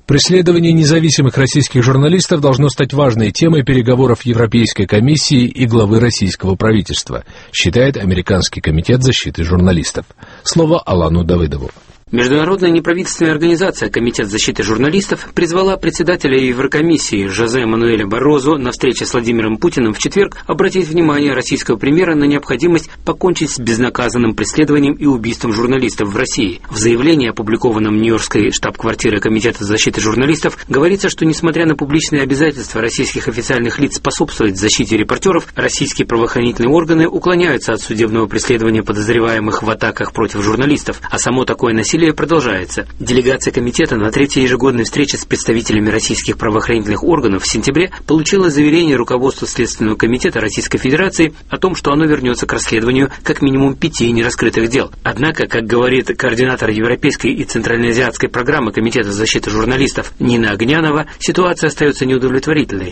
Преследование независимых российских журналистов должно стать важной темой переговоров Европейской комиссии и главы российского правительства, считает Американский комитет защиты журналистов. Слово Алану Давыдову. Международная неправительственная организация «Комитет защиты журналистов» призвала председателя Еврокомиссии Жозе Мануэля Баррозу на встрече с Владимиром Путиным в четверг обратить внимание российского премьера на необходимость покончить с безнаказанным преследованием и убийством журналистов в России. В заявлении, опубликованном Нью-Йоркской штаб-квартирой Комитета защиты журналистов, говорится, что несмотря на публичные обязательства российских официальных лиц способствовать защите репортеров, российские правоохранительные органы уклоняются от судебного преследования подозреваемых в атаках против журналистов, а само такое насилие продолжается. Делегация комитета на третьей ежегодной встрече с представителями российских правоохранительных органов в сентябре получила заверение руководства Следственного комитета Российской Федерации о том, что оно вернется к расследованию как минимум 5 нераскрытых дел. Однако, как говорит координатор Европейской и Центральноазиатской программы Комитета защиты журналистов Нина Огнянова, ситуация остается неудовлетворительной.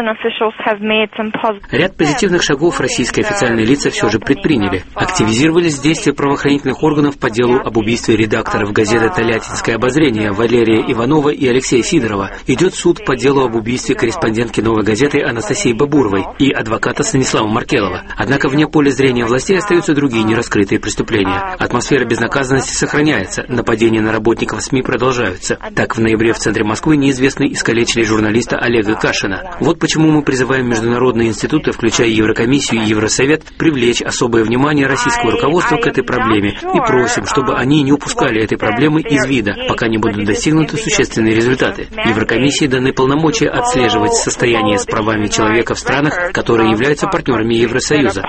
Ряд позитивных шагов российские официальные лица все же предприняли. Активизировались действия правоохранительных органов по делу об убийстве редакторов газеты «Тольяттинское обозрение» Валерия Иванова и Алексея Сидорова. Идет суд по делу об убийстве корреспондентки «Новой газеты» Анастасии Бабуровой и адвоката Станислава Маркелова. Однако вне поля зрения властей остаются другие нераскрытые преступления. Атмосфера безнаказанности сохраняется, нападения на работников СМИ продолжаются. Так, в ноябре в центре Москвы неизвестные искалечили журналиста Олега Кашина. Вот почему мы призываем международные институты, включая Еврокомиссию и Евросовет, привлечь особое внимание российского руководства к этой проблеме и просим, чтобы они не упускали этой проблемы из вида, пока не будут достигнуты существенные результаты. Еврокомиссии даны полномочия отслеживать состояние с правами человека в странах, которые являются партнерами Евросоюза.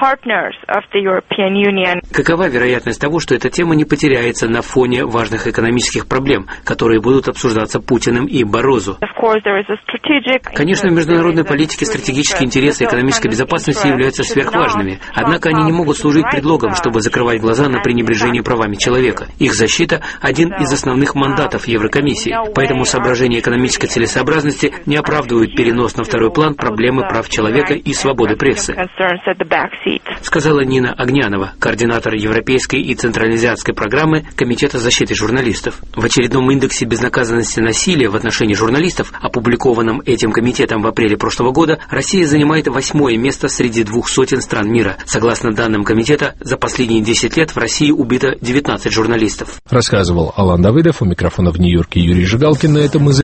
Какова вероятность того, что эта тема не потеряется на фоне важных экономических проблем, которые будут обсуждаться Путиным и Баррозу? Конечно, в международной политике стратегические интересы экономической безопасности являются сверхважными, однако они не могут служить предлогом, чтобы закрывать глаза на пренебрежение правами человека. Их защита – один из основных мандатов Еврокомиссии, поэтому соображения экономической целесообразности не оправдывают перенос на второй план проблемы прав человека и свободы прессы, сказала Нина Огнянова, координатор Европейской и Центральноазиатской программы Комитета защиты журналистов. В очередном индексе безнаказанности насилия в отношении журналистов, опубликованном этим комитетом в апреле прошлого года, Россия занимает 8-е место среди 200 стран мира. Согласно данным комитета, за последние 10 лет в России убито 19 журналистов. Рассказывал Алан Давыдов. У микрофона в Нью-Йорке Юрий Жигалкин. На этом мы